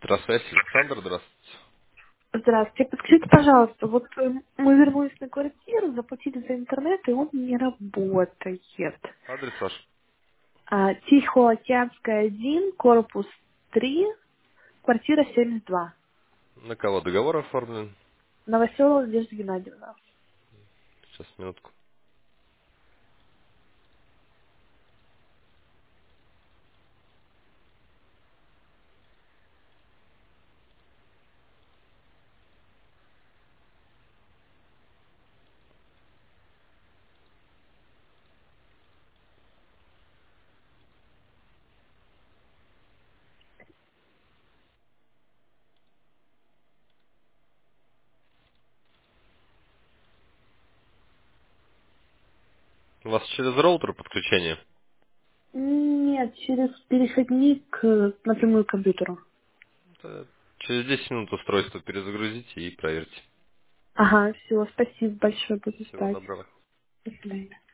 Здравствуйте, Александр, здравствуйте. Здравствуйте. Подскажите, пожалуйста, вот мы вернулись на квартиру, заплатили за интернет, и он не работает. Адрес ваш. Тихоокеанская 1, корпус 3, квартира 72. На кого договор оформлен? Новоселова Надежда Геннадьевна. Сейчас, минутку. У вас через роутер подключение? Нет, через переходник напрямую к компьютеру. Да, через 10 минут устройство перезагрузите и проверьте. Ага, все, спасибо большое, буду Всего ждать. доброго. До свидания.